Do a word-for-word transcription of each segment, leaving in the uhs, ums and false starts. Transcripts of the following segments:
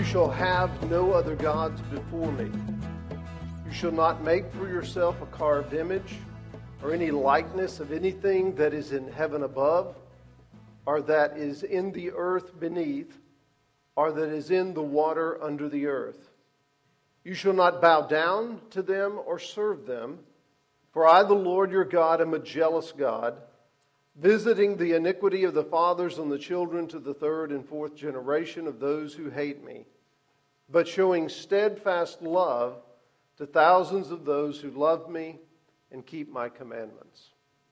You shall have no other gods before me. You shall not make for yourself a carved image or any likeness of anything that is in heaven above, or that is in the earth beneath, or that is in the water under the earth. You shall not bow down to them or serve them, for I, the Lord your God, am a jealous God, visiting the iniquity of the fathers on the children to the third and fourth generation of those who hate me, but showing steadfast love to thousands of those who love me and keep my commandments.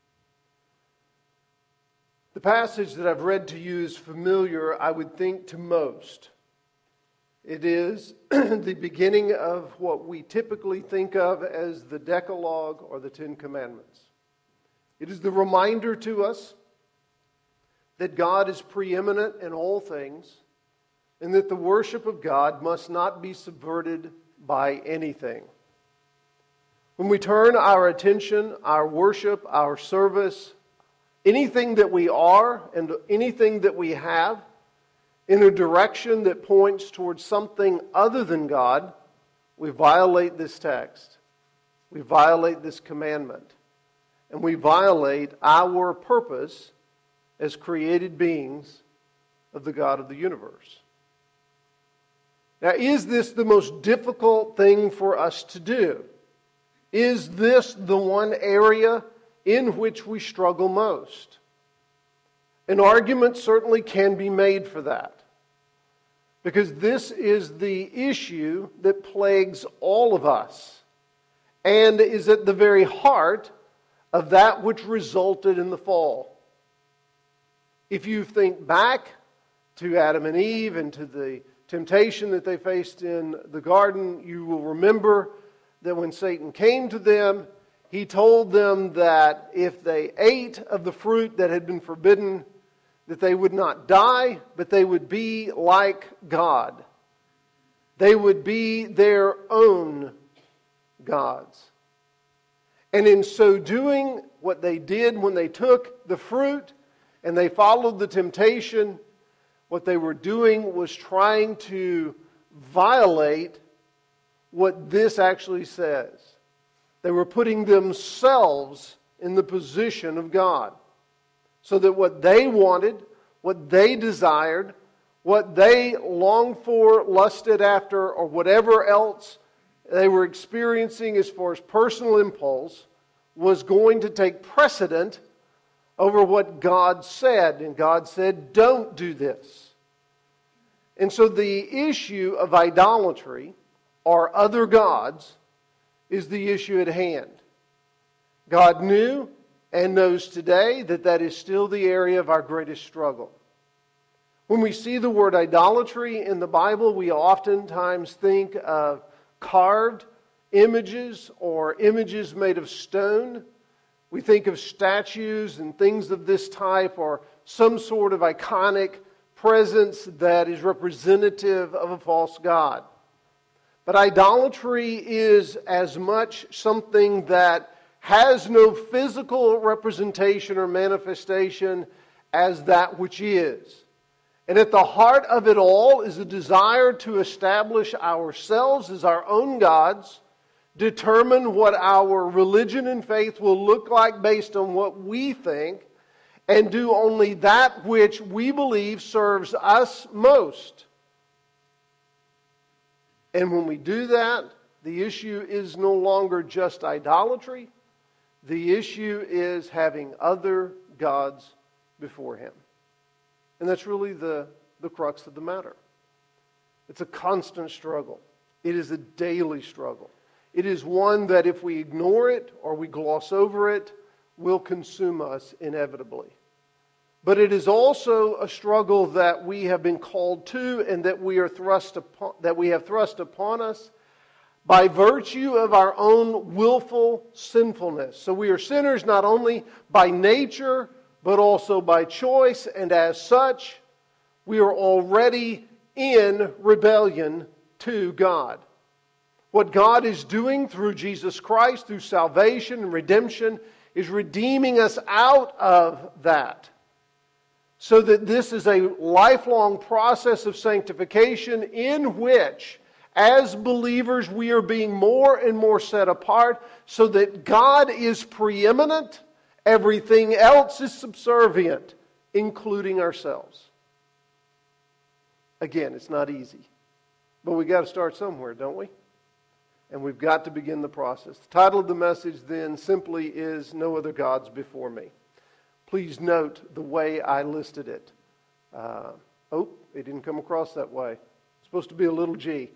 The passage that I've read to you is familiar, I would think, to most. It is the beginning of what we typically think of as the Decalogue or the Ten Commandments. It is the reminder to us that God is preeminent in all things and that the worship of God must not be subverted by anything. When we turn our attention, our worship, our service, anything that we are and anything that we have in a direction that points towards something other than God, we violate this text. We violate this commandment. And we violate our purpose as created beings of the God of the universe. Now, is this the most difficult thing for us to do? Is this the one area in which we struggle most? An argument certainly can be made for that, because this is the issue that plagues all of us and is at the very heart of that which resulted in the fall. If you think back to Adam and Eve and to the temptation that they faced in the garden, you will remember that when Satan came to them, he told them that if they ate of the fruit that had been forbidden, that they would not die, but they would be like God. They would be their own gods. And in so doing, what they did when they took the fruit and they followed the temptation, what they were doing was trying to violate what this actually says. They were putting themselves in the position of God, so that what they wanted, what they desired, what they longed for, lusted after, or whatever else they were experiencing as far as personal impulse, was going to take precedent over what God said. And God said, don't do this. And so the issue of idolatry, or other gods, is the issue at hand. God knew and knows today that that is still the area of our greatest struggle. When we see the word idolatry in the Bible, we oftentimes think of carved images or images made of stone. We think of statues and things of this type, or some sort of iconic presence that is representative of a false god. But idolatry is as much something that has no physical representation or manifestation as that which is. And at the heart of it all is a desire to establish ourselves as our own gods, determine what our religion and faith will look like based on what we think, and do only that which we believe serves us most. And when we do that, the issue is no longer just idolatry. The issue is having other gods before Him. And that's really the, the crux of the matter. It's a constant struggle. It is a daily struggle. It is one that if we ignore it or we gloss over it, will consume us inevitably. But it is also a struggle that we have been called to and that we are thrust upon, that we have thrust upon us by virtue of our own willful sinfulness. So we are sinners not only by nature, but also by choice, and as such, we are already in rebellion to God. What God is doing through Jesus Christ, through salvation and redemption, is redeeming us out of that. so that this is a lifelong process of sanctification in which, as believers, we are being more and more set apart so that God is preeminent, everything else is subservient, including ourselves. Again, it's not easy, but we've got to start somewhere, don't we? And we've got to begin the process. The title of the message then simply is No Other Gods Before Me. Please note the way I listed it. Uh, oh, it didn't come across that way. It's supposed to be a little G.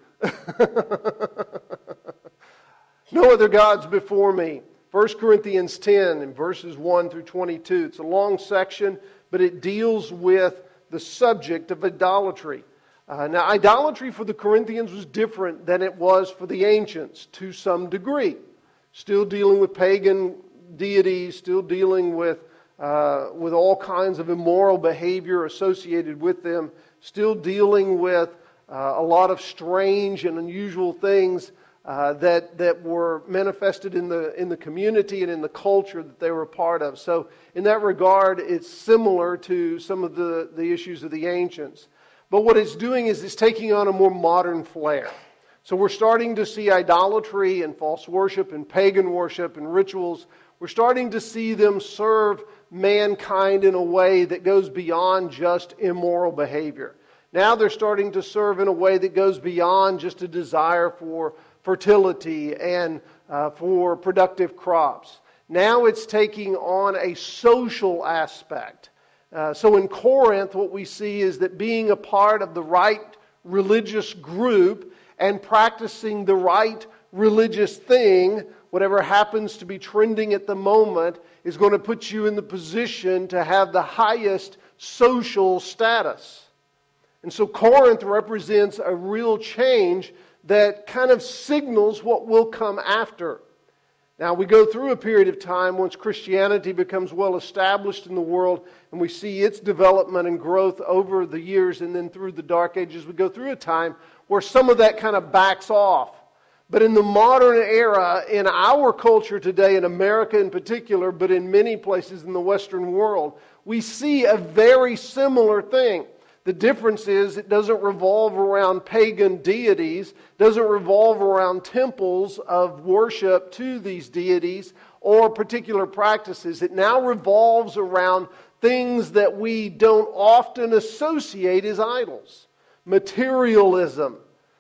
No other gods before me. First Corinthians ten in verses one through twenty-two. It's a long section, but it deals with the subject of idolatry. Uh, now, idolatry for the Corinthians was different than it was for the ancients to some degree. Still dealing with pagan deities, still dealing with, uh, with all kinds of immoral behavior associated with them, still dealing with uh, a lot of strange and unusual things uh, that, that were manifested in the, in the community and in the culture that they were a part of. So in that regard, it's similar to some of the, the issues of the ancients. But what it's doing is it's taking on a more modern flair. So we're starting to see idolatry and false worship and pagan worship and rituals. We're starting to see them serve mankind in a way that goes beyond just immoral behavior. Now they're starting to serve in a way that goes beyond just a desire for fertility and uh, for productive crops. Now it's taking on a social aspect. Uh, so in Corinth, what we see is that being a part of the right religious group and practicing the right religious thing, whatever happens to be trending at the moment, is going to put you in the position to have the highest social status. And so Corinth represents a real change that kind of signals what will come after. Now, we go through a period of time once Christianity becomes well established in the world and we see its development and growth over the years and then through the Dark Ages. We go through a time where some of that kind of backs off. But in the modern era, in our culture today, in America in particular, but in many places in the Western world, we see a very similar thing. The difference is it doesn't revolve around pagan deities, doesn't revolve around temples of worship to these deities or particular practices. It now revolves around things that we don't often associate as idols. Materialism,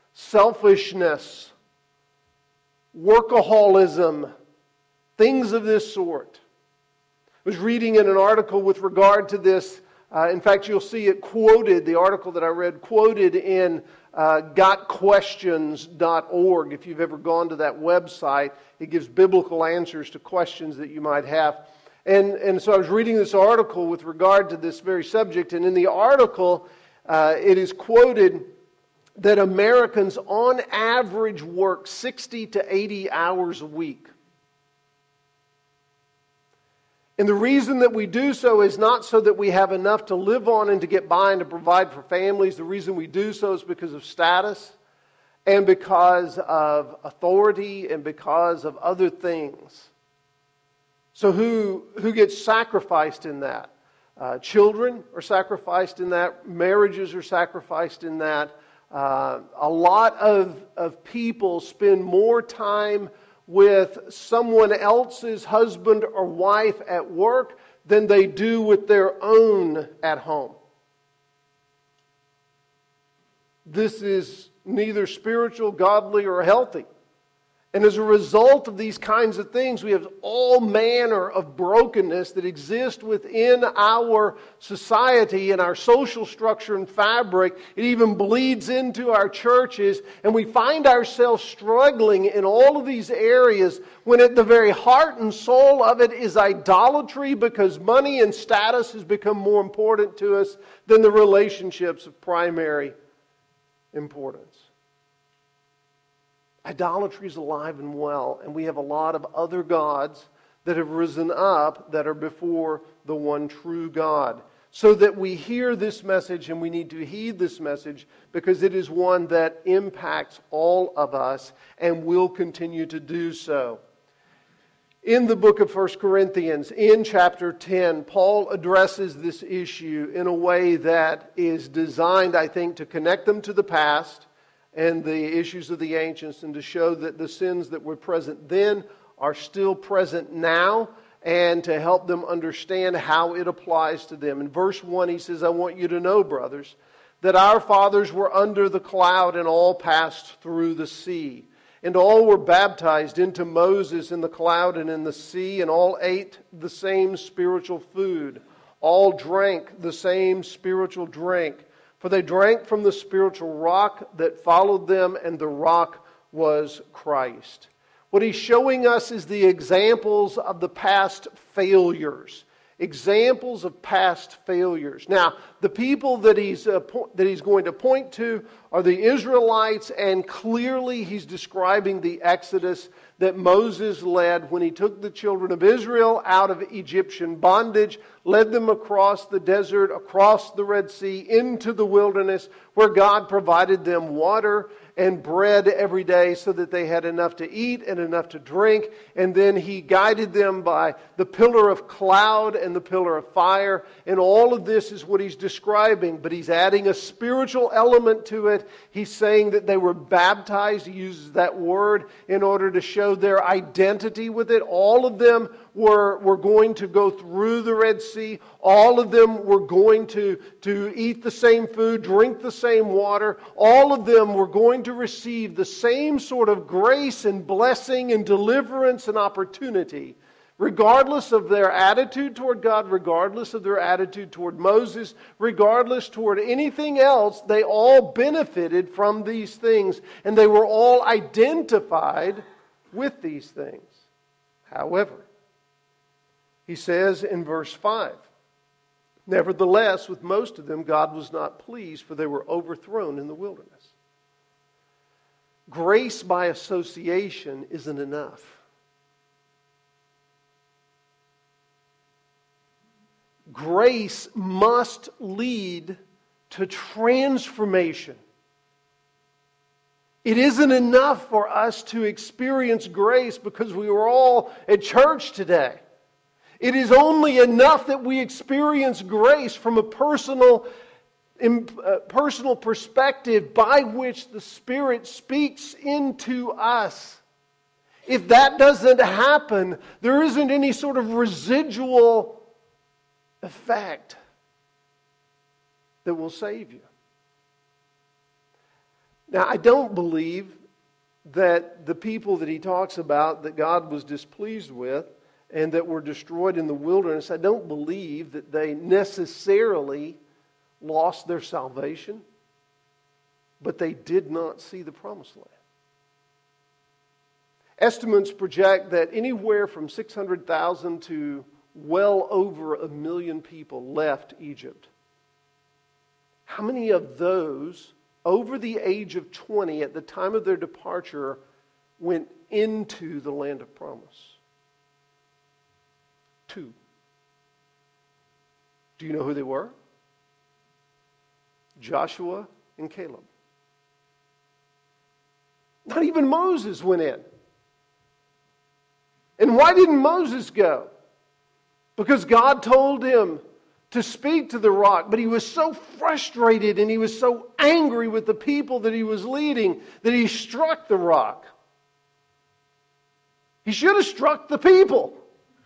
selfishness, workaholism, things of this sort. I was reading in an article with regard to this. Uh, in fact, you'll see it quoted, the article that I read, quoted in uh, got questions dot org. If you've ever gone to that website, it gives biblical answers to questions that you might have. And, and so I was reading this article with regard to this very subject, and in the article, uh, it is quoted that Americans on average work sixty to eighty hours a week. And the reason that we do so is not so that we have enough to live on and to get by and to provide for families. The reason we do so is because of status and because of authority and because of other things. So who, who gets sacrificed in that? Uh, children are sacrificed in that. Marriages are sacrificed in that. Uh, a lot of, of people spend more time with someone else's husband or wife at work than they do with their own at home. This is neither spiritual, godly, or healthy. And as a result of these kinds of things, we have all manner of brokenness that exist within our society and our social structure and fabric. It even bleeds into our churches, and we find ourselves struggling in all of these areas when at the very heart and soul of it is idolatry, because money and status has become more important to us than the relationships of primary importance. Idolatry is alive and well, and we have a lot of other gods that have risen up that are before the one true God. So that we hear this message and we need to heed this message because it is one that impacts all of us and will continue to do so. In the book of First Corinthians, in chapter ten, Paul addresses this issue in a way that is designed, I think, to connect them to the past and the issues of the ancients, and to show that the sins that were present then are still present now, and to help them understand how it applies to them. In verse one, he says, I want you to know, brothers, that our fathers were under the cloud and all passed through the sea. And all were baptized into Moses in the cloud and in the sea, and all ate the same spiritual food. All drank the same spiritual drink. For they drank from the spiritual rock that followed them, and the rock was Christ. What he's showing us is the examples of the past failures. Examples of past failures. Now, the people that he's uh, po- that he's going to point to are the Israelites, and clearly he's describing the Exodus that Moses led when he took the children of Israel out of Egyptian bondage, led them across the desert, across the Red Sea, into the wilderness, where God provided them water and bread every day so that they had enough to eat and enough to drink. And then he guided them by the pillar of cloud and the pillar of fire. And all of this is what he's describing, but he's adding a spiritual element to it. He's saying that they were baptized. He uses that word in order to show their identity with it. All of them were, were going to go through the Red Sea. All of them were going to, to eat the same food, drink the same water. All of them were going to receive the same sort of grace and blessing and deliverance and opportunity, regardless of their attitude toward God, regardless of their attitude toward Moses, regardless toward anything else. They all benefited from these things, and they were all identified with these things. However, he says in verse five, nevertheless, with most of them God was not pleased, for they were overthrown in the wilderness. Grace by association isn't enough. Grace must lead to transformation. It isn't enough for us to experience grace because we were all at church today. It is only enough that we experience grace from a personal, uh, personal perspective by which the Spirit speaks into us. If that doesn't happen, there isn't any sort of residual effect that will save you. Now, I don't believe that the people that he talks about that God was displeased with and that were destroyed in the wilderness, I don't believe that they necessarily lost their salvation, but they did not see the promised land. Estimates project that anywhere from six hundred thousand to well over a million people left Egypt. How many of those over the age of twenty at the time of their departure went into the land of promise? Two. Do you know who they were? Joshua and Caleb. Not even Moses went in. And why didn't Moses go? Because God told him to speak to the rock, but he was so frustrated and he was so angry with the people that he was leading that he struck the rock. He should have struck the people.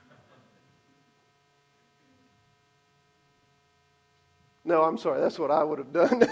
No, I'm sorry, that's what I would have done.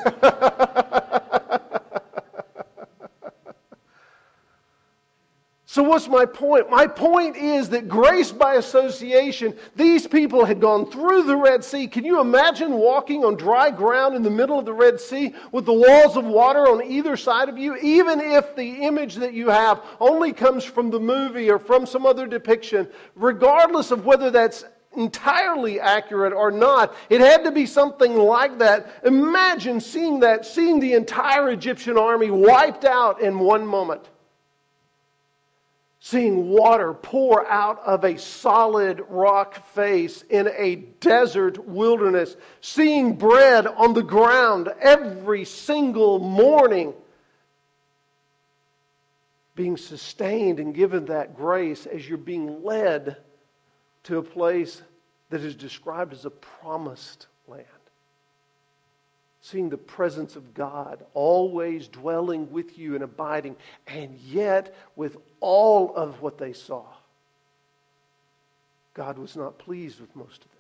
So what's my point? My point is that grace by association, these people had gone through the Red Sea. Can you imagine walking on dry ground in the middle of the Red Sea with the walls of water on either side of you? Even if the image that you have only comes from the movie or from some other depiction, regardless of whether that's entirely accurate or not, it had to be something like that. Imagine seeing that, seeing the entire Egyptian army wiped out in one moment. Seeing water pour out of a solid rock face in a desert wilderness. Seeing bread on the ground every single morning. being sustained and given that grace as you're being led to a place that is described as a promised land. Seeing the presence of God always dwelling with you and abiding, and yet with all of what they saw, God was not pleased with most of them.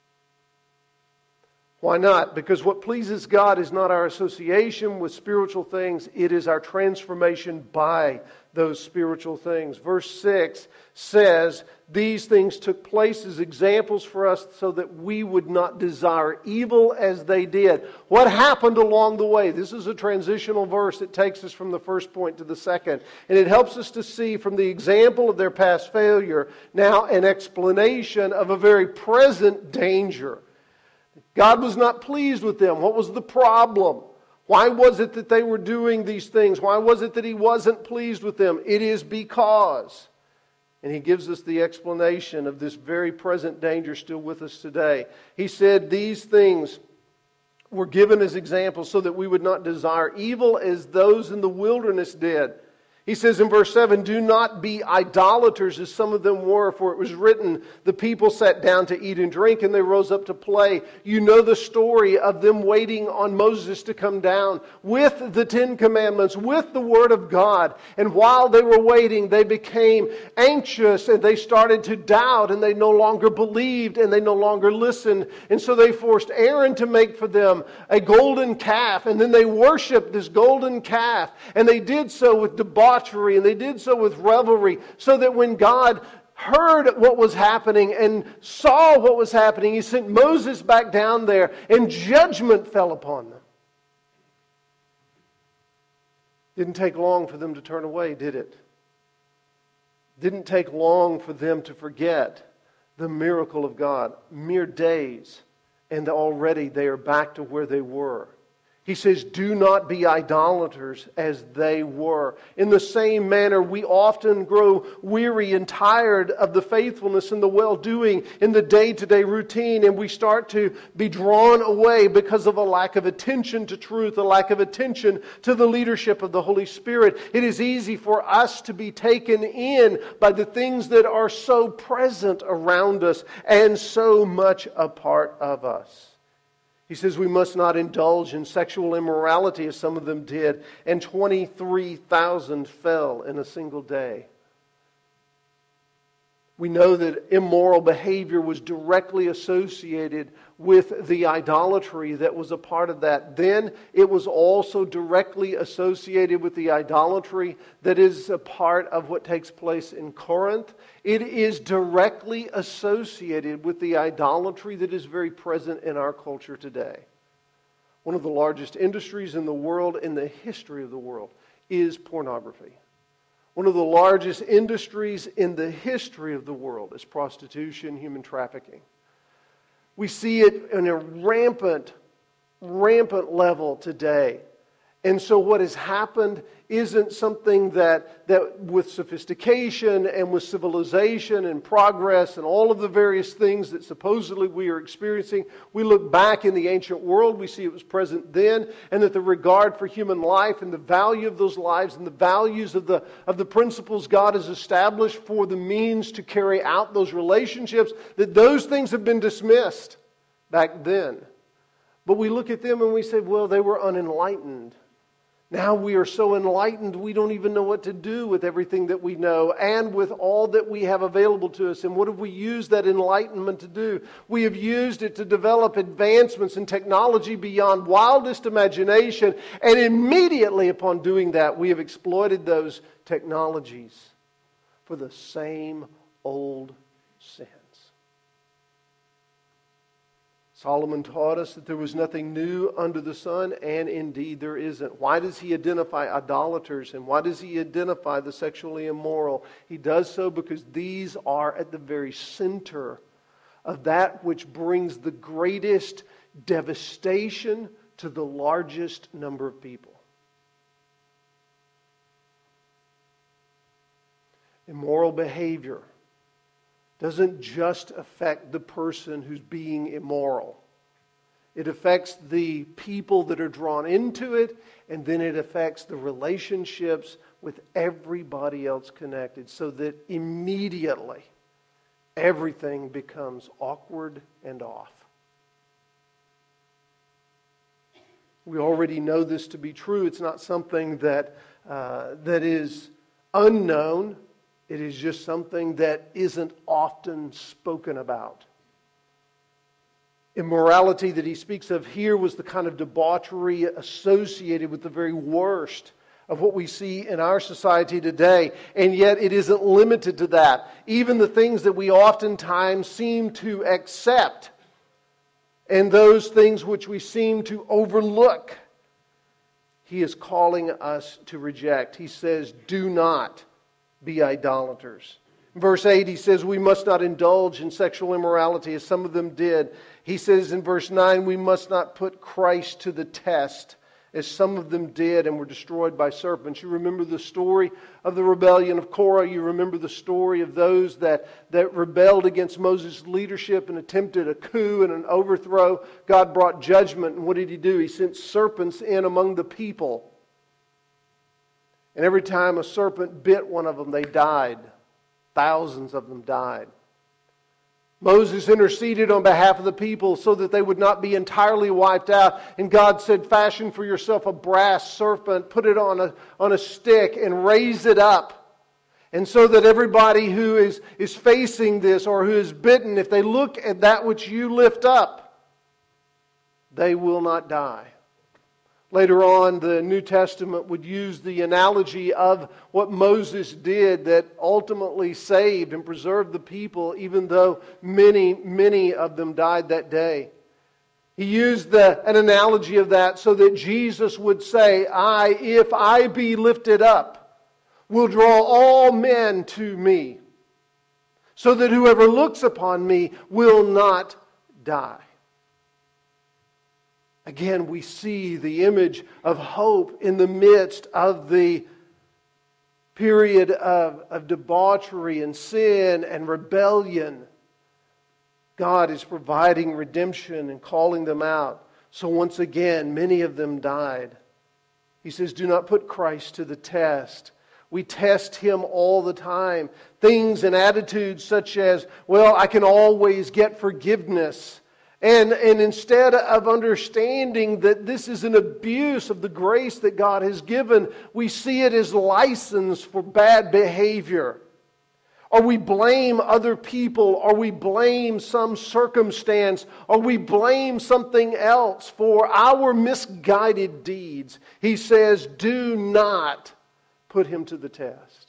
Why not? Because what pleases God is not our association with spiritual things, it is our transformation by those spiritual things. Verse six says, these things took place as examples for us so that we would not desire evil as they did. What happened along the way? This is a transitional verse that takes us from the first point to the second. And it helps us to see from the example of their past failure now an explanation of a very present danger. God was not pleased with them. What was the problem? Why was it that they were doing these things? Why was it that He wasn't pleased with them? It is because. And He gives us the explanation of this very present danger still with us today. He said these things were given as examples so that we would not desire evil as those in the wilderness did. He says in verse seven, do not be idolaters as some of them were, for it was written, the people sat down to eat and drink and they rose up to play. You know the story of them waiting on Moses to come down with the Ten Commandments, with the Word of God. And while they were waiting, they became anxious and they started to doubt and they no longer believed and they no longer listened. And so they forced Aaron to make for them a golden calf, and then they worshiped this golden calf, and they did so with debauchery. And they did so with revelry, so that when God heard what was happening and saw what was happening, He sent Moses back down there and judgment fell upon them. Didn't take long for them to turn away, did it? Didn't take long for them to forget the miracle of God. Mere days, and already they are back to where they were. He says, do not be idolaters as they were. In the same manner, we often grow weary and tired of the faithfulness and the well-doing in the day-to-day routine, and we start to be drawn away because of a lack of attention to truth, a lack of attention to the leadership of the Holy Spirit. It is easy for us to be taken in by the things that are so present around us and so much a part of us. He says we must not indulge in sexual immorality as some of them did, and twenty-three thousand fell in a single day. We know that immoral behavior was directly associated with the idolatry that was a part of that. Then it was also directly associated with the idolatry that is a part of what takes place in Corinth. It is directly associated with the idolatry that is very present in our culture today. One of the largest industries in the world, in the history of the world, is pornography. One of the largest industries in the history of the world is prostitution, human trafficking. We see it in a rampant, rampant level today. And so what has happened isn't something that, that with sophistication and with civilization and progress and all of the various things that supposedly we are experiencing, we look back in the ancient world, we see it was present then, and that the regard for human life and the value of those lives and the values of the, of the principles God has established for the means to carry out those relationships, that those things have been dismissed back then. But we look at them and we say, well, they were unenlightened. Now we are so enlightened, we don't even know what to do with everything that we know and with all that we have available to us. And what have we used that enlightenment to do? We have used it to develop advancements in technology beyond wildest imagination. And immediately upon doing that, we have exploited those technologies for the same old sins. Solomon taught us that there was nothing new under the sun, and indeed there isn't. Why does he identify idolaters, and why does he identify the sexually immoral? He does so because these are at the very center of that which brings the greatest devastation to the largest number of people. Immoral behavior doesn't just affect the person who's being immoral. It affects the people that are drawn into it, and then it affects the relationships with everybody else connected, so that immediately everything becomes awkward and off. We already know this to be true. It's not something that uh, that is unknown. It is just something that isn't often spoken about. Immorality that he speaks of here was the kind of debauchery associated with the very worst of what we see in our society today. And yet it isn't limited to that. Even the things that we oftentimes seem to accept and those things which we seem to overlook, he is calling us to reject. He says, do not be idolaters. In verse eight, he says, we must not indulge in sexual immorality as some of them did. He says in verse nine, we must not put Christ to the test as some of them did and were destroyed by serpents. You remember the story of the rebellion of Korah. You remember the story of those that, that rebelled against Moses' leadership and attempted a coup and an overthrow. God brought judgment, and what did He do? He sent serpents in among the people. And every time a serpent bit one of them, they died. Thousands of them died. Moses interceded on behalf of the people so that they would not be entirely wiped out. And God said, fashion for yourself a brass serpent, put it on a, on a stick and raise it up. And so that everybody who is, is facing this or who is bitten, if they look at that which you lift up, they will not die. Later on, the New Testament would use the analogy of what Moses did that ultimately saved and preserved the people, even though many, many of them died that day. He used the, an analogy of that so that Jesus would say, I, if I be lifted up, will draw all men to me, so that whoever looks upon me will not die. Again, we see the image of hope in the midst of the period of, of debauchery and sin and rebellion. God is providing redemption and calling them out. So once again, many of them died. He says, do not put Christ to the test. We test Him all the time. Things and attitudes such as, well, I can always get forgiveness. And, and instead of understanding that this is an abuse of the grace that God has given, we see it as license for bad behavior. Or we blame other people, or we blame some circumstance, or we blame something else for our misguided deeds. He says, do not put him to the test.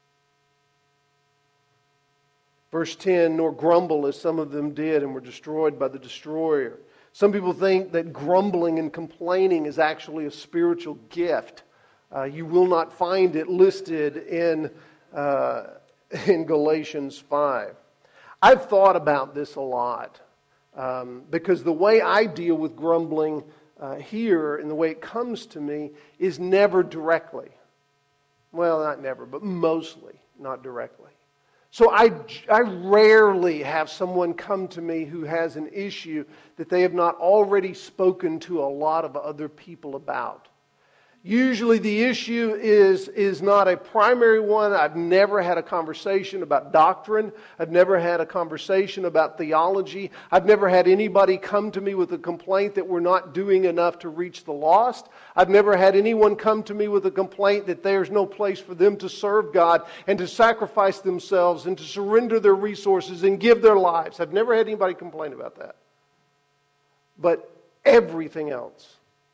Verse ten, nor grumble as some of them did and were destroyed by the destroyer. Some people think that grumbling and complaining is actually a spiritual gift. Uh, you will not find it listed in, uh, in Galatians five. I've thought about this a lot um, because the way I deal with grumbling uh, here and the way it comes to me is never directly. Well, not never, but mostly not directly. So I, I rarely have someone come to me who has an issue that they have not already spoken to a lot of other people about. Usually the issue is, is not a primary one. I've never had a conversation about doctrine. I've never had a conversation about theology. I've never had anybody come to me with a complaint that we're not doing enough to reach the lost. I've never had anyone come to me with a complaint that there's no place for them to serve God and to sacrifice themselves and to surrender their resources and give their lives. I've never had anybody complain about that. But everything else,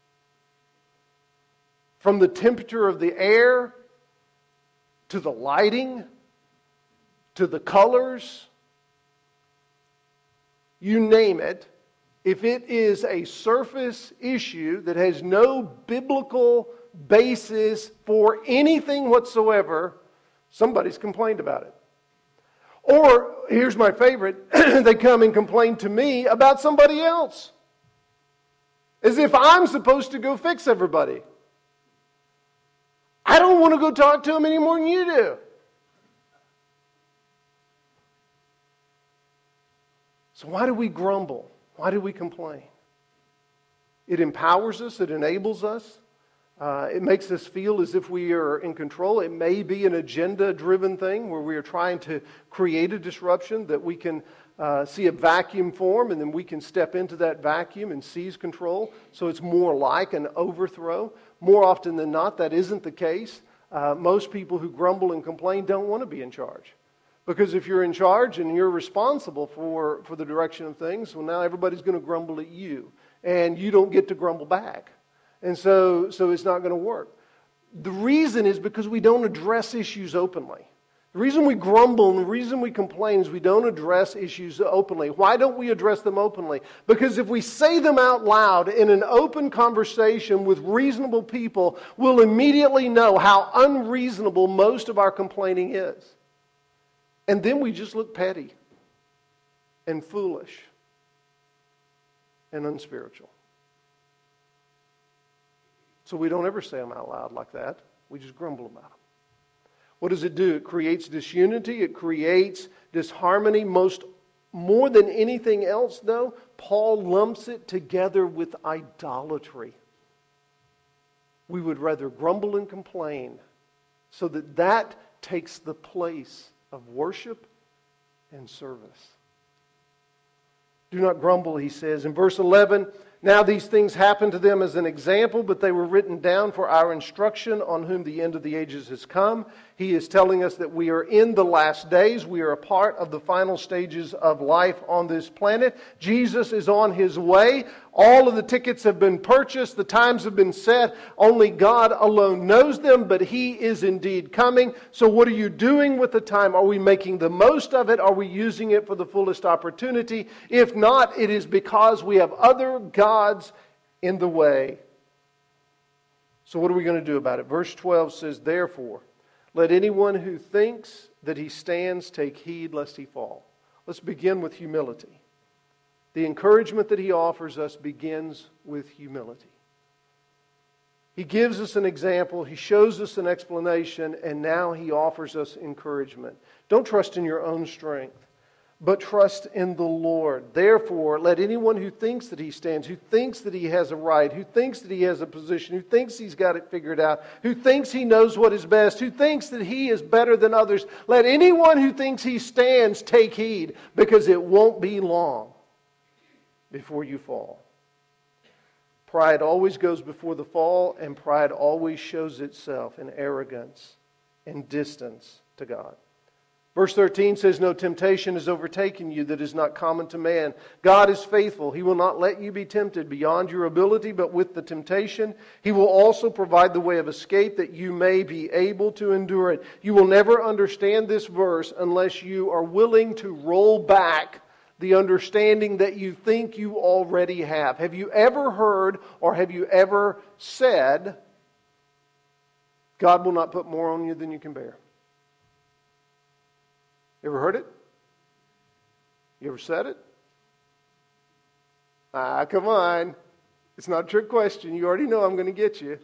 from the temperature of the air, to the lighting, to the colors, you name it, if it is a surface issue that has no biblical basis for anything whatsoever, somebody's complained about it. Or, here's my favorite, they come and complain to me about somebody else. As if I'm supposed to go fix everybody. I don't want to go talk to him any more than you do. So why do we grumble? Why do we complain? It empowers us. It enables us. Uh, it makes us feel as if we are in control. It may be an agenda-driven thing where we are trying to create a disruption that we can uh, see a vacuum form and then we can step into that vacuum and seize control. So it's more like an overthrow. More often than not, that isn't the case. Uh, most people who grumble and complain don't want to be in charge. Because if you're in charge and you're responsible for, for the direction of things, well, now everybody's going to grumble at you. And you don't get to grumble back. And so, so it's not going to work. The reason is because we don't address issues openly. The reason we grumble and the reason we complain is we don't address issues openly. Why don't we address them openly? Because if we say them out loud in an open conversation with reasonable people, we'll immediately know how unreasonable most of our complaining is. And then we just look petty and foolish and unspiritual. So we don't ever say them out loud like that. We just grumble about them. What does it do? It creates disunity. It creates disharmony. Most, more than anything else, though, Paul lumps it together with idolatry. We would rather grumble and complain so that that takes the place of worship and service. Do not grumble, he says. In verse eleven, now these things happened to them as an example, but they were written down for our instruction, on whom the end of the ages has come. He is telling us that we are in the last days. We are a part of the final stages of life on this planet. Jesus is on His way. All of the tickets have been purchased. The times have been set. Only God alone knows them, but He is indeed coming. So what are you doing with the time? Are we making the most of it? Are we using it for the fullest opportunity? If not, it is because we have other gods in the way. So what are we going to do about it? Verse twelve says, therefore, let anyone who thinks that he stands take heed lest he fall. Let's begin with humility. The encouragement that he offers us begins with humility. He gives us an example, he shows us an explanation, and now he offers us encouragement. Don't trust in your own strength, but trust in the Lord. Therefore, let anyone who thinks that he stands, who thinks that he has a right, who thinks that he has a position, who thinks he's got it figured out, who thinks he knows what is best, who thinks that he is better than others, let anyone who thinks he stands take heed, because it won't be long before you fall. Pride always goes before the fall, and pride always shows itself in arrogance and distance to God. Verse thirteen says, no temptation has overtaken you that is not common to man. God is faithful. He will not let you be tempted beyond your ability, but with the temptation, He will also provide the way of escape that you may be able to endure it. You will never understand this verse unless you are willing to roll back the understanding that you think you already have. Have you ever heard or have you ever said, God will not put more on you than you can bear? You ever heard it? You ever said it? Ah, come on. It's not a trick question. You already know I'm going to get you.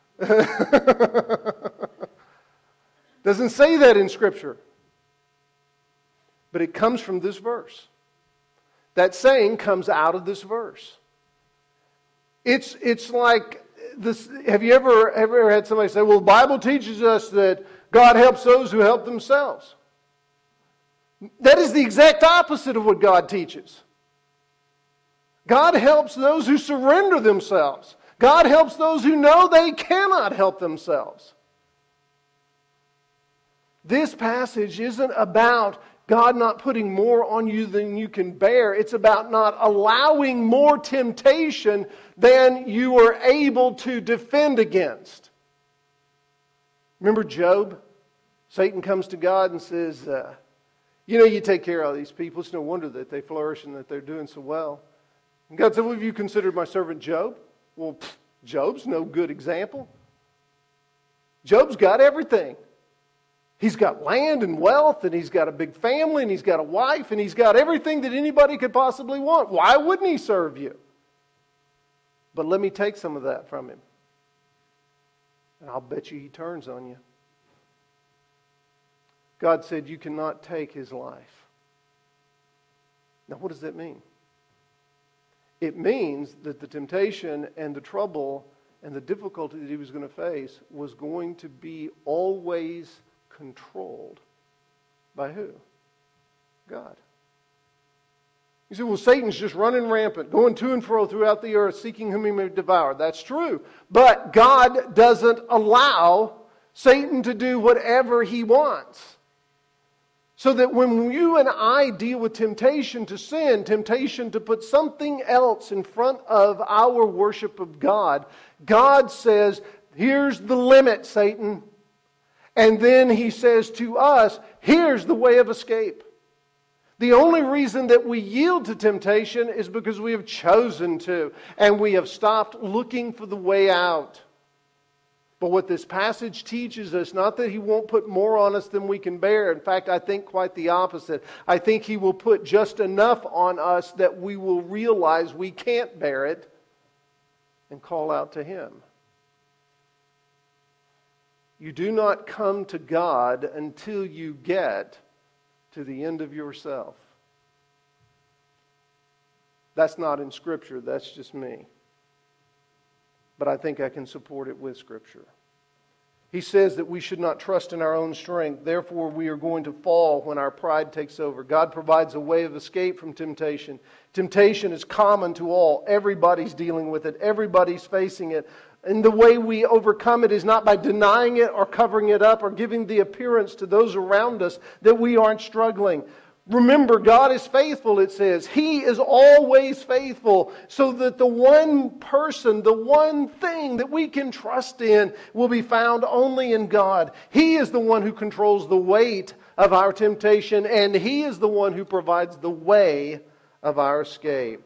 Doesn't say that in Scripture. But it comes from this verse. That saying comes out of this verse. It's it's like this. Have you ever ever had somebody say, "Well, the Bible teaches us that God helps those who help themselves"? That is the exact opposite of what God teaches. God helps those who surrender themselves. God helps those who know they cannot help themselves. This passage isn't about God not putting more on you than you can bear. It's about not allowing more temptation than you are able to defend against. Remember Job? Satan comes to God and says, uh, you know, you take care of all these people. It's no wonder that they flourish and that they're doing so well. And God said, well, have you considered my servant Job? Well, pff, Job's no good example. Job's got everything. He's got land and wealth, and he's got a big family, and he's got a wife, and he's got everything that anybody could possibly want. Why wouldn't he serve you? But let me take some of that from him. And I'll bet you he turns on you. God said you cannot take his life. Now what does that mean? It means that the temptation and the trouble and the difficulty that he was going to face was going to be always controlled by who? God. You say, well, Satan's just running rampant, going to and fro throughout the earth, seeking whom he may devour. That's true. But God doesn't allow Satan to do whatever he wants. So that when you and I deal with temptation to sin, temptation to put something else in front of our worship of God, God says, here's the limit, Satan. And then he says to us, here's the way of escape. The only reason that we yield to temptation is because we have chosen to, and we have stopped looking for the way out. But what this passage teaches us, not that he won't put more on us than we can bear. In fact, I think quite the opposite. I think he will put just enough on us that we will realize we can't bear it and call out to him. You do not come to God until you get to the end of yourself. That's not in Scripture, that's just me. But I think I can support it with Scripture. He says that we should not trust in our own strength. Therefore, we are going to fall when our pride takes over. God provides a way of escape from temptation. Temptation is common to all. Everybody's dealing with it. Everybody's facing it. And the way we overcome it is not by denying it or covering it up or giving the appearance to those around us that we aren't struggling. Remember, God is faithful, it says. He is always faithful, so that the one person, the one thing that we can trust in will be found only in God. He is the one who controls the weight of our temptation, and He is the one who provides the way of our escape.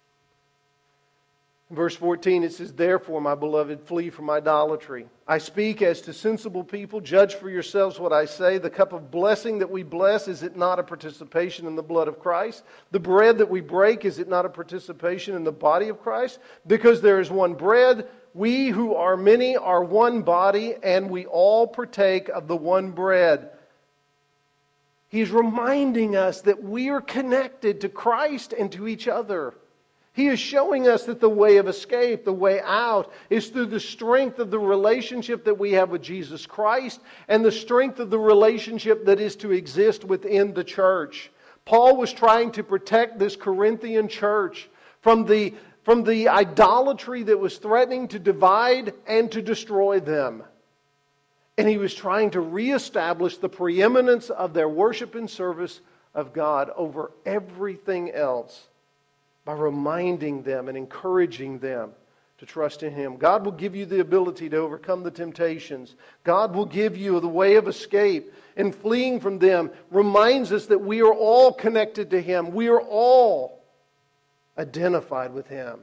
In verse fourteen, it says, therefore, my beloved, flee from idolatry. I speak as to sensible people. Judge for yourselves what I say. The cup of blessing that we bless, is it not a participation in the blood of Christ? The bread that we break, is it not a participation in the body of Christ? Because there is one bread, we who are many are one body, and we all partake of the one bread. He's reminding us that we are connected to Christ and to each other. He is showing us that the way of escape, the way out, is through the strength of the relationship that we have with Jesus Christ and the strength of the relationship that is to exist within the church. Paul was trying to protect this Corinthian church from the, from the idolatry that was threatening to divide and to destroy them. And he was trying to reestablish the preeminence of their worship and service of God over everything else, by reminding them and encouraging them to trust in Him. God will give you the ability to overcome the temptations. God will give you the way of escape. And fleeing from them reminds us that we are all connected to Him. We are all identified with Him.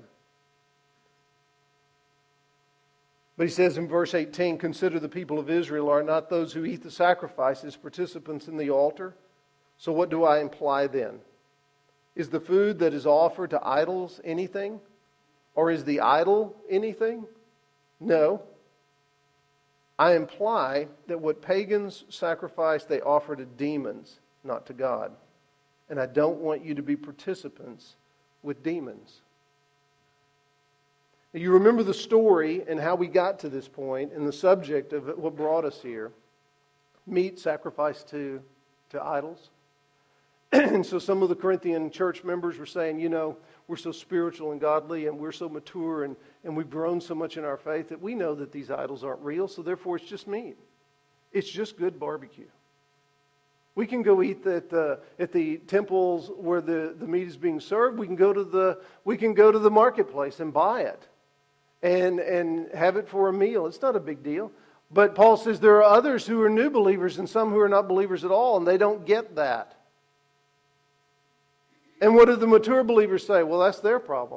But he says in verse eighteen, consider the people of Israel are not those who eat the sacrifices participants in the altar. So what do I imply then? Is the food that is offered to idols anything? Or is the idol anything? No. I imply that what pagans sacrifice, they offer to demons, not to God. And I don't want you to be participants with demons. Now, you remember the story and how we got to this point and the subject of what brought us here. Meat sacrificed to, to idols. And so some of the Corinthian church members were saying, you know, we're so spiritual and godly and we're so mature and, and we've grown so much in our faith that we know that these idols aren't real, so therefore it's just meat. It's just good barbecue. We can go eat at the, at the temples where the, the meat is being served. We can go to the we can go to the marketplace and buy it and, and have it for a meal. It's not a big deal. But Paul says there are others who are new believers and some who are not believers at all, and they don't get that. And what do the mature believers say? Well, that's their problem.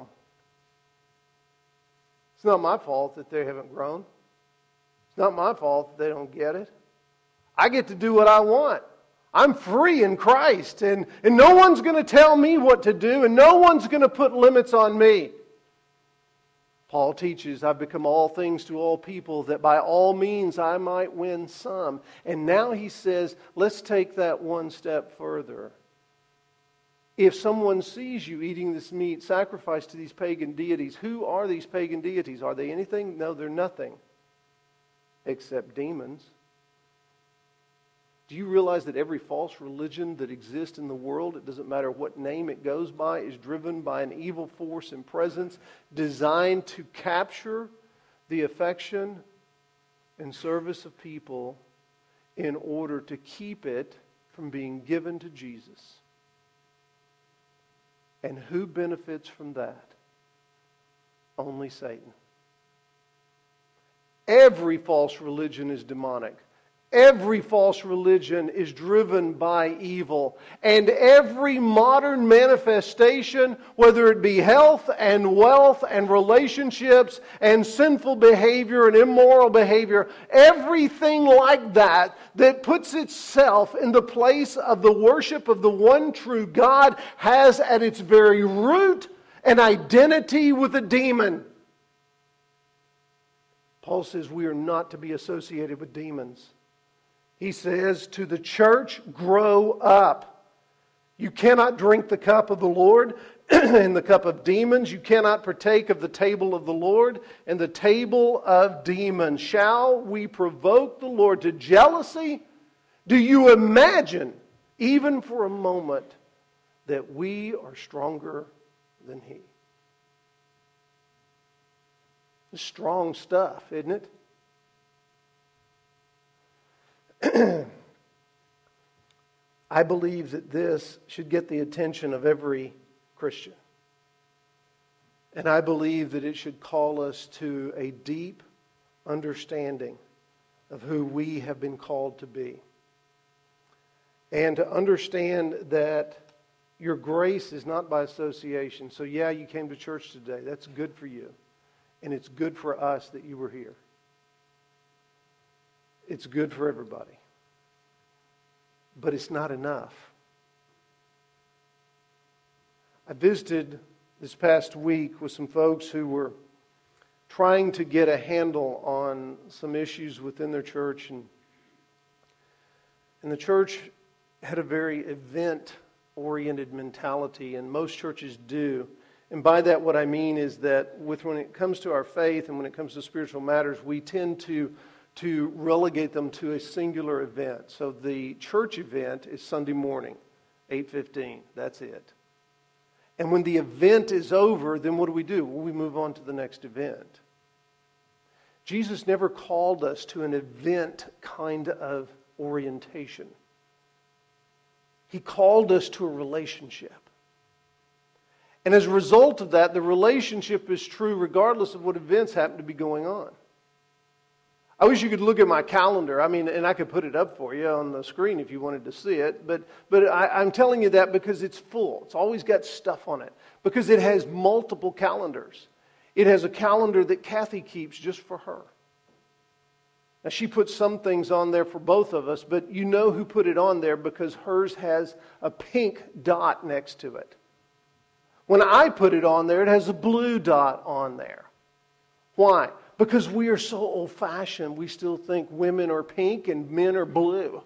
It's not my fault that they haven't grown. It's not my fault that they don't get it. I get to do what I want. I'm free in Christ, and, and no one's going to tell me what to do, and no one's going to put limits on me. Paul teaches, I've become all things to all people, that by all means I might win some. And now he says, let's take that one step further. If someone sees you eating this meat sacrificed to these pagan deities, who are these pagan deities? Are they anything? No, they're nothing except demons. Do you realize that every false religion that exists in the world, it doesn't matter what name it goes by, is driven by an evil force and presence designed to capture the affection and service of people in order to keep it from being given to Jesus? And who benefits from that? Only Satan. Every false religion is demonic. Every false religion is driven by evil. And every modern manifestation, whether it be health and wealth and relationships and sinful behavior and immoral behavior, everything like that that puts itself in the place of the worship of the one true God has at its very root an identity with a demon. Paul says we are not to be associated with demons. He says to the church, grow up. You cannot drink the cup of the Lord and the cup of demons. You cannot partake of the table of the Lord and the table of demons. Shall we provoke the Lord to jealousy? Do you imagine, even for a moment, that we are stronger than He? It's strong stuff, isn't it? I believe that this should get the attention of every Christian. And I believe that it should call us to a deep understanding of who we have been called to be. And to understand that your grace is not by association. So yeah, you came to church today. That's good for you. And it's good for us that you were here. It's good for everybody. But it's not enough. I visited this past week with some folks who were trying to get a handle on some issues within their church. And, and the church had a very event-oriented mentality, and most churches do. And by that what I mean is that with when it comes to our faith and when it comes to spiritual matters, we tend to to relegate them to a singular event. So the church event is Sunday morning, eight fifteen. That's it. And when the event is over, then what do we do? Well, we move on to the next event. Jesus never called us to an event kind of orientation. He called us to a relationship. And as a result of that, the relationship is true regardless of what events happen to be going on. I wish you could look at my calendar. I mean, and I could put it up for you on the screen if you wanted to see it. But but I, I'm telling you that because it's full. It's always got stuff on it. Because it has multiple calendars. It has a calendar that Kathy keeps just for her. Now, she puts some things on there for both of us, but you know who put it on there because hers has a pink dot next to it. When I put it on there, it has a blue dot on there. Why? Because we are so old-fashioned, we still think women are pink and men are blue.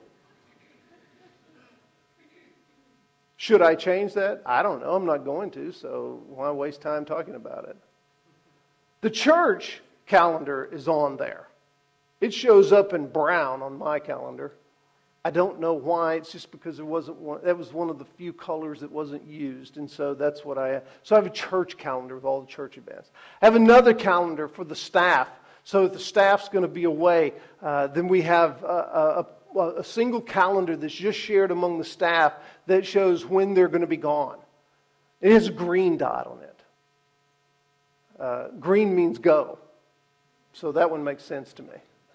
Should I change that? I don't know. I'm not going to, so why waste time talking about it? The church calendar is on there. It shows up in brown on my calendar. I don't know why. It's just because it wasn't one, that was one of the few colors that wasn't used. And so that's what I, so I have a church calendar with all the church events. I have another calendar for the staff. So if the staff's going to be away, uh, then we have a, a, a single calendar that's just shared among the staff that shows when they're going to be gone. It has a green dot on it. Uh, green means go. So that one makes sense to me.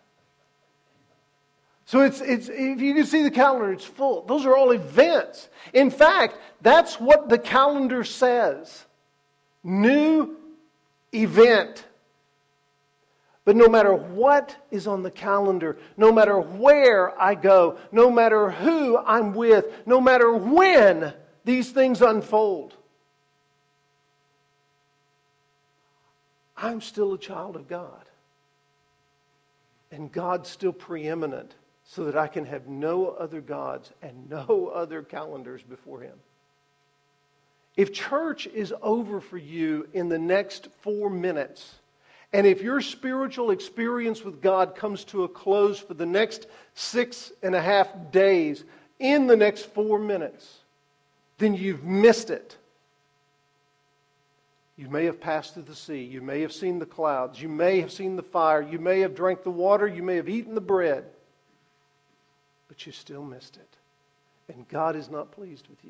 So it's it's if you can see the calendar, it's full. Those are all events. In fact, that's what the calendar says. New event. But no matter what is on the calendar, no matter where I go, no matter who I'm with, no matter when these things unfold, I'm still a child of God. And God's still preeminent, so that I can have no other gods and no other calendars before Him. If church is over for you in the next four minutes, and if your spiritual experience with God comes to a close for the next six and a half days in the next four minutes, then you've missed it. You may have passed through the sea. You may have seen the clouds. You may have seen the fire. You may have drank the water. You may have eaten the bread. But you still missed it. And God is not pleased with you.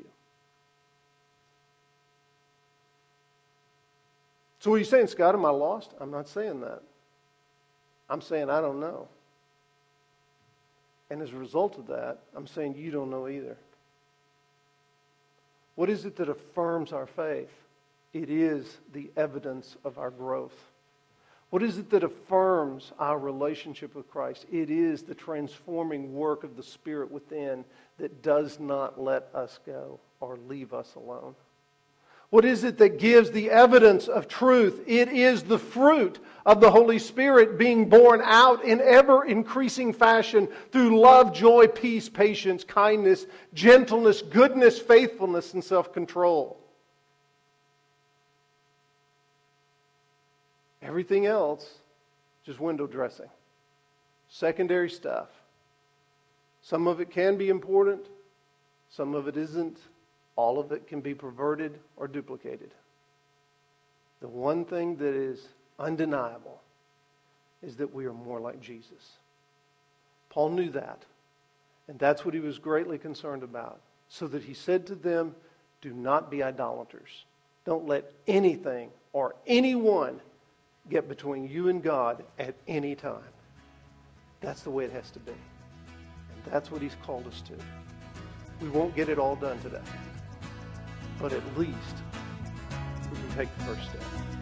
So what are you saying, Scott? Am I lost? I'm not saying that. I'm saying I don't know. And as a result of that, I'm saying you don't know either. What is it that affirms our faith? It is the evidence of our growth. What is it that affirms our relationship with Christ? It is the transforming work of the Spirit within that does not let us go or leave us alone. What is it that gives the evidence of truth? It is the fruit of the Holy Spirit being born out in ever-increasing fashion through love, joy, peace, patience, kindness, gentleness, goodness, faithfulness, and self-control. Everything else, just window dressing. Secondary stuff. Some of it can be important. Some of it isn't. All of it can be perverted or duplicated. The one thing that is undeniable is that we are more like Jesus. Paul knew that. And that's what he was greatly concerned about. So that he said to them, do not be idolaters. Don't let anything or anyone get between you and God at any time. That's the way it has to be. And that's what he's called us to. We won't get it all done today. But at least we can take the first step.